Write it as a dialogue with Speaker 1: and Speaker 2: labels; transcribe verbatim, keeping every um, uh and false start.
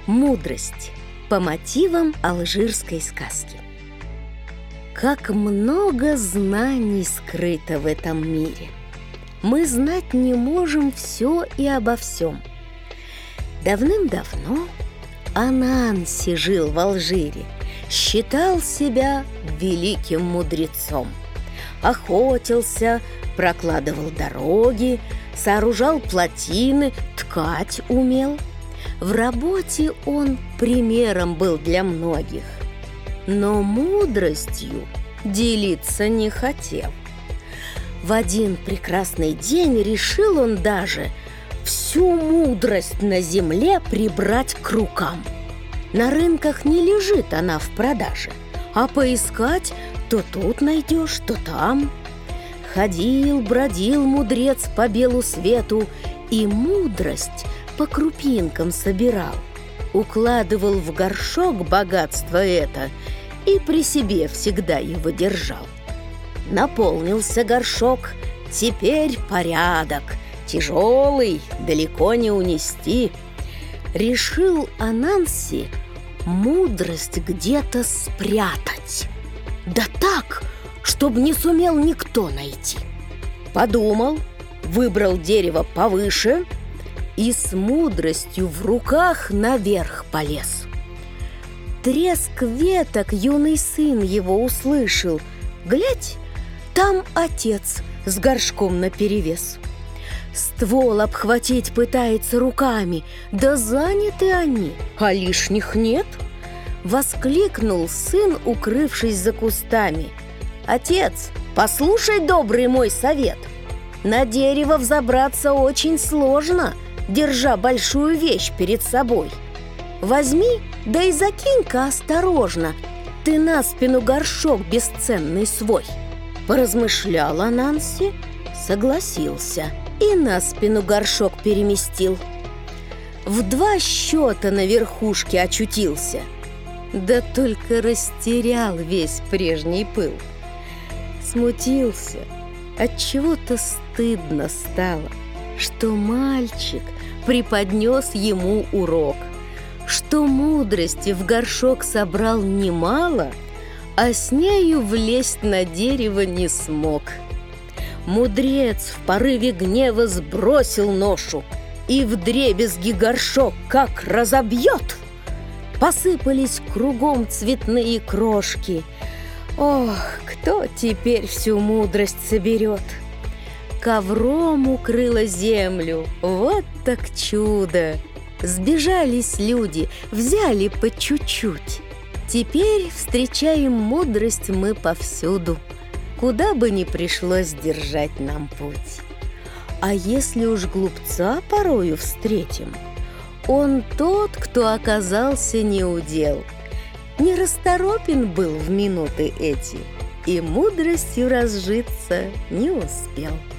Speaker 1: Мудрость по мотивам алжирской сказки. Как много знаний скрыто в этом мире! Мы знать не можем все и обо всем. Давным-давно Ананси жил в Алжире, считал себя великим мудрецом. Охотился, прокладывал дороги, сооружал плотины, ткать умел. В работе он примером был для многих, но мудростью делиться не хотел. В один прекрасный день решил он даже всю мудрость на земле прибрать к рукам. На рынках не лежит она в продаже, а поискать то тут найдешь, то там. Ходил, бродил мудрец по белу свету и мудрость по крупинкам собирал, укладывал в горшок богатство это и при себе всегда его держал. Наполнился горшок, теперь порядок, тяжелый, далеко не унести. Решил Ананси мудрость где-то спрятать, да так, чтоб не сумел никто найти. Подумал, выбрал дерево повыше и с мудростью в руках наверх полез. Треск веток юный сын его услышал. Глядь, там отец с горшком наперевес. Ствол обхватить пытается руками, да заняты они, а лишних нет. Воскликнул сын, укрывшись за кустами: «Отец, послушай добрый мой совет. На дерево взобраться очень сложно, держа большую вещь перед собой. Возьми, да и закинь-ка осторожно ты на спину горшок бесценный свой». Поразмышлял Ананси, согласился и на спину горшок переместил. В два счета на верхушке очутился, да только растерял весь прежний пыл. Смутился, отчего-то стыдно стало, что мальчик преподнес ему урок, что мудрости в горшок собрал немало, а с нею влезть на дерево не смог. Мудрец в порыве гнева сбросил ношу и вдребезги горшок как разобьет. Посыпались кругом цветные крошки. Ох, кто теперь всю мудрость соберет? Ковром укрыла землю, вот так чудо! Сбежались люди, взяли по чуть-чуть. Теперь встречаем мудрость мы повсюду, куда бы ни пришлось держать нам путь. А если уж глупца порою встретим, он тот, кто оказался неудел, нерасторопен был в минуты эти и мудростью разжиться не успел.